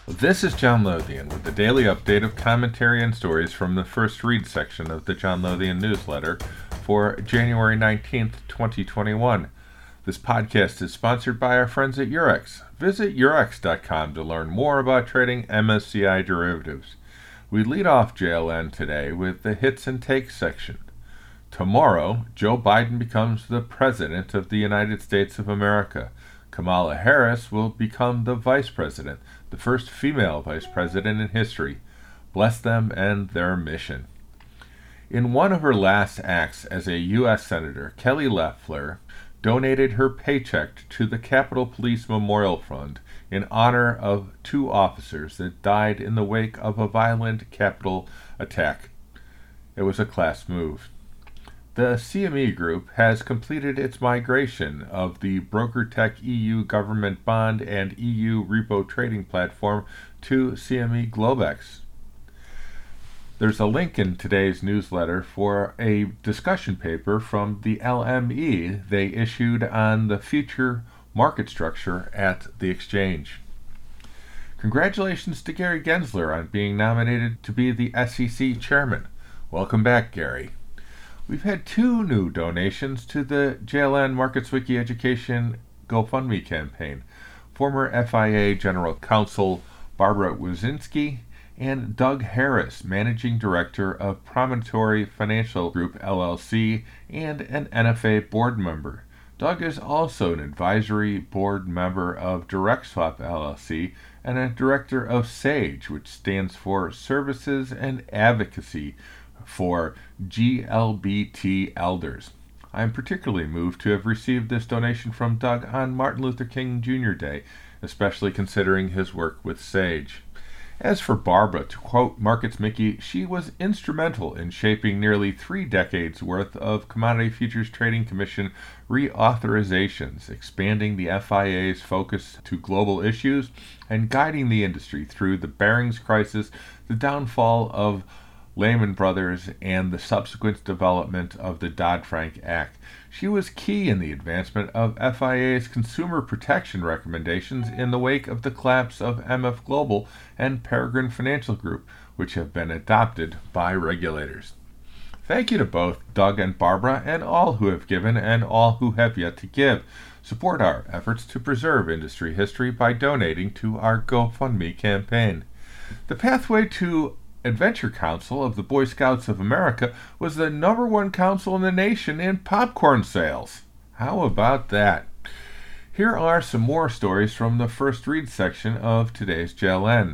This is John Lothian with the daily update of commentary and stories from the First Read section of the John Lothian newsletter for January 19th, 2021. This podcast is sponsored by our friends at Eurex. Visit Eurex.com to learn more about trading MSCI derivatives. We lead off JLN today with the hits and takes section. Tomorrow, Joe Biden becomes the President of the United States of America. Kamala Harris will become the Vice President, the first female Vice President in history. Bless them and their mission. In one of her last acts as a U.S. Senator, Kelly Loeffler donated her paycheck to the Capitol Police Memorial Fund in honor of two officers that died in the wake of a violent Capitol attack. It was a class move. The CME Group has completed its migration of the BrokerTec EU government bond and EU repo trading platform to CME Globex. There's a link in today's newsletter for a discussion paper from the LME they issued on the future market structure at the exchange. Congratulations to Gary Gensler on being nominated to be the SEC chairman. Welcome back, Gary. We've had two new donations to the JLN MarketsWiki Education GoFundMe campaign. Former FIA General Counsel Barbara Wyszynski and Doug Harris, Managing Director of Promontory Financial Group LLC and an NFA board member. Doug is also an advisory board member of DirectSwap LLC and a director of SAGE, which stands for Services and Advocacy for GLBT Elders. I am particularly moved to have received this donation from Doug on Martin Luther King Jr. Day, especially considering his work with SAGE. As for Barbara, to quote MarketsMickey, she was instrumental in shaping nearly 3 decades worth of Commodity Futures Trading Commission reauthorizations, expanding the FIA's focus to global issues, and guiding the industry through the Barings crisis, the downfall of Lehman Brothers, and the subsequent development of the Dodd-Frank Act. She was key in the advancement of FIA's consumer protection recommendations in the wake of the collapse of MF Global and Peregrine Financial Group, which have been adopted by regulators. Thank you to both Doug and Barbara and all who have given and all who have yet to give. Support our efforts to preserve industry history by donating to our GoFundMe campaign. The pathway to Adventure Council of the Boy Scouts of America was the #1 council in the nation in popcorn sales. How about that? Here are some more stories from the First Read section of today's JLN.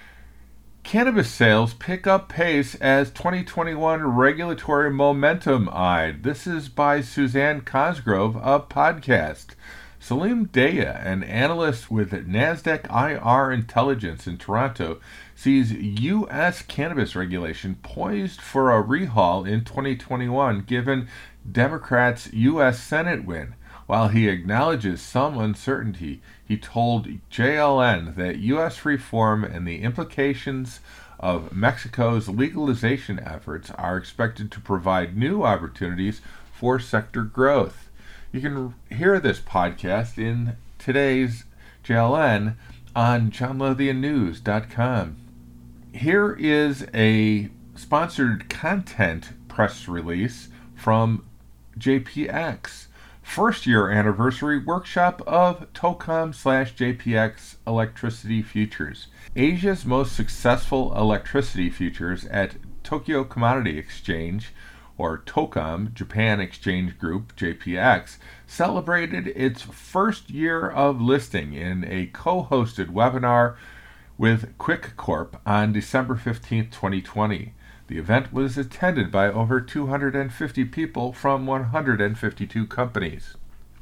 Cannabis sales pick up pace as 2021 regulatory momentum eyed. This is by Suzanne Cosgrove of Podcast. Salim Daya, an analyst with NASDAQ IR Intelligence in Toronto, sees U.S. cannabis regulation poised for a rehaul in 2021 given Democrats' U.S. Senate win. While he acknowledges some uncertainty, he told JLN that U.S. reform and the implications of Mexico's legalization efforts are expected to provide new opportunities for sector growth. You can hear this podcast in today's JLN on johnlothiannews.com. Here is a sponsored content press release from JPX. First year anniversary workshop of TOCOM/JPX electricity futures. Asia's most successful electricity futures at Tokyo Commodity Exchange, or TOCOM, Japan Exchange Group, JPX, celebrated its first year of listing in a co-hosted webinar with Quick Corp on December 15, 2020. The event was attended by over 250 people from 152 companies.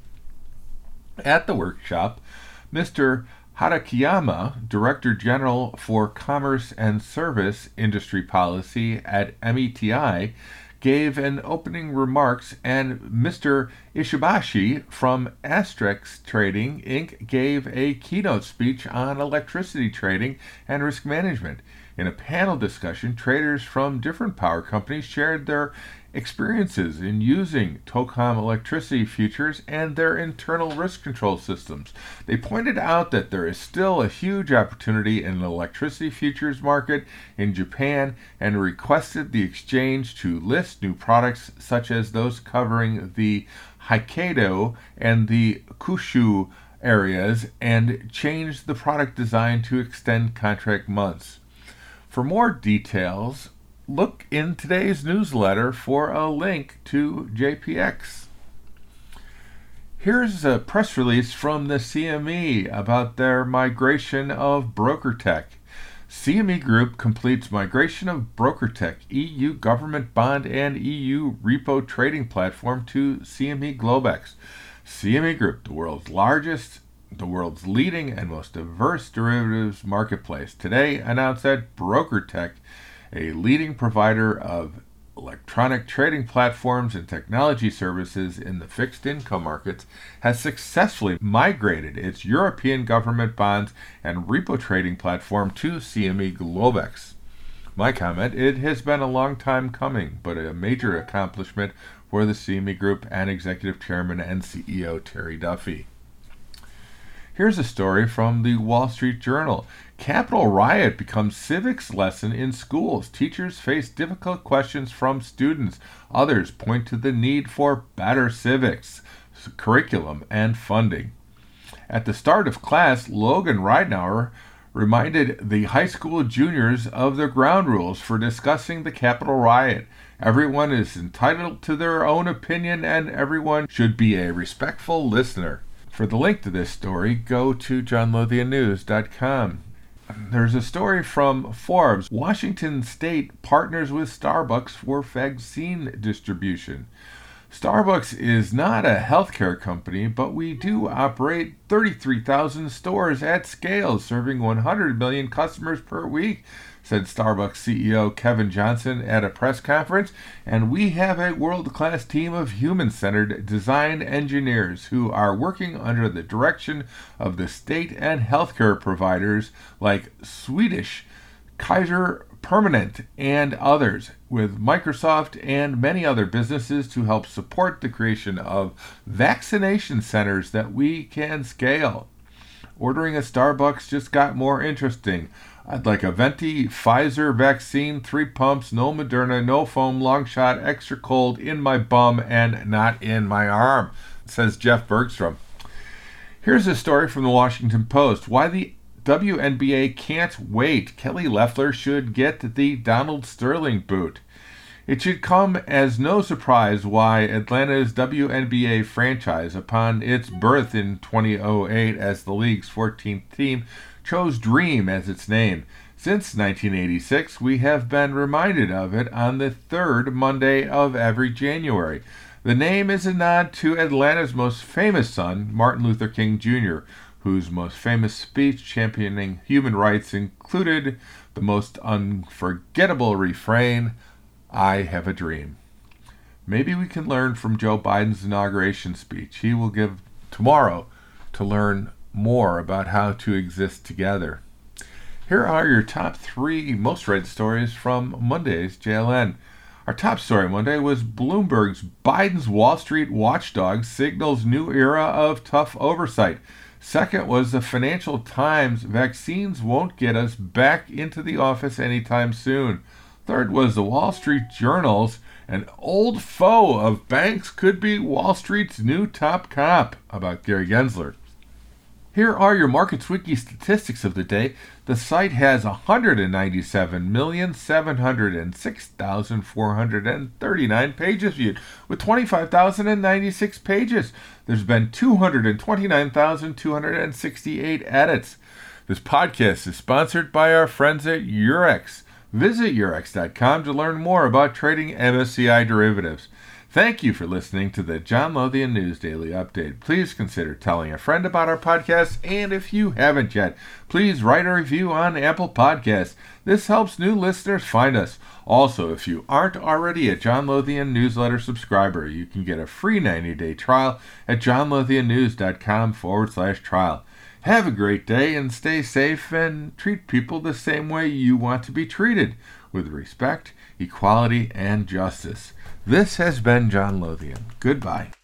At the workshop, Mr. Harakiyama, Director General for Commerce and Service Industry Policy at METI, gave an opening remarks, and Mr. Ishibashi from Asterix Trading, Inc. gave a keynote speech on electricity trading and risk management. In a panel discussion, traders from different power companies shared their experiences in using TOCOM electricity futures and their internal risk control systems. They pointed out that there is still a huge opportunity in the electricity futures market in Japan and requested the exchange to list new products such as those covering the Hokkaido and the Kyushu areas and change the product design to extend contract months. For more details, look in today's newsletter for a link to JPX. Here's a press release from the CME about their migration of BrokerTec. CME Group completes migration of BrokerTec, EU government bond and EU repo trading platform to CME Globex. CME Group, the world's leading and most diverse derivatives marketplace, today announced that BrokerTec, a leading provider of electronic trading platforms and technology services in the fixed income markets, has successfully migrated its European government bonds and repo trading platform to CME Globex. My comment, it has been a long time coming, but a major accomplishment for the CME Group and Executive Chairman and CEO Terry Duffy. Here's a story from the Wall Street Journal. Capitol riot becomes civics lesson in schools. Teachers face difficult questions from students. Others point to the need for better civics, curriculum, and funding. At the start of class, Logan Ridenour reminded the high school juniors of the ground rules for discussing the Capitol riot. Everyone is entitled to their own opinion, and everyone should be a respectful listener. For the link to this story, go to johnlothiannews.com. There's a story from Forbes. Washington State partners with Starbucks for vaccine distribution. Starbucks is not a healthcare company, but we do operate 33,000 stores at scale, serving 100 million customers per week, said Starbucks CEO Kevin Johnson at a press conference, and we have a world-class team of human-centered design engineers who are working under the direction of the state and healthcare providers like Swedish Kaiser Permanente and others, with Microsoft and many other businesses to help support the creation of vaccination centers that we can scale. Ordering a Starbucks just got more interesting. I'd like a Venti Pfizer vaccine, 3 pumps, no Moderna, no foam, long shot, extra cold, in my bum and not in my arm, says Jeff Bergstrom. Here's a story from the Washington Post. Why the WNBA can't wait. Kelly Loeffler should get the Donald Sterling boot. It should come as no surprise why Atlanta's WNBA franchise, upon its birth in 2008 as the league's 14th team, chose Dream as its name. Since 1986, we have been reminded of it on the third Monday of every January. The name is a nod to Atlanta's most famous son, Martin Luther King Jr., whose most famous speech championing human rights included the most unforgettable refrain, "I have a dream." Maybe we can learn from Joe Biden's inauguration speech he will give tomorrow to learn more about how to exist together. Here are your top 3 most read stories from Monday's JLN. Our top story Monday was Bloomberg's Biden's Wall Street watchdog signals new era of tough oversight. Second was the Financial Times, vaccines won't get us back into the office anytime soon. Third was the Wall Street Journal's an old foe of banks could be Wall Street's new top cop, about Gary Gensler. Here are your MarketsWiki statistics of the day. The site has 197,706,439 pages viewed, with 25,096 pages. There's been 229,268 edits. This podcast is sponsored by our friends at Eurex. Visit Eurex.com to learn more about trading MSCI derivatives. Thank you for listening to the John Lothian News Daily Update. Please consider telling a friend about our podcast, and if you haven't yet, please write a review on Apple Podcasts. This helps new listeners find us. Also, if you aren't already a John Lothian newsletter subscriber, you can get a free 90-day trial at johnlothiannews.com/trial. Have a great day and stay safe and treat people the same way you want to be treated, with respect, equality, and justice. This has been John Lothian. Goodbye.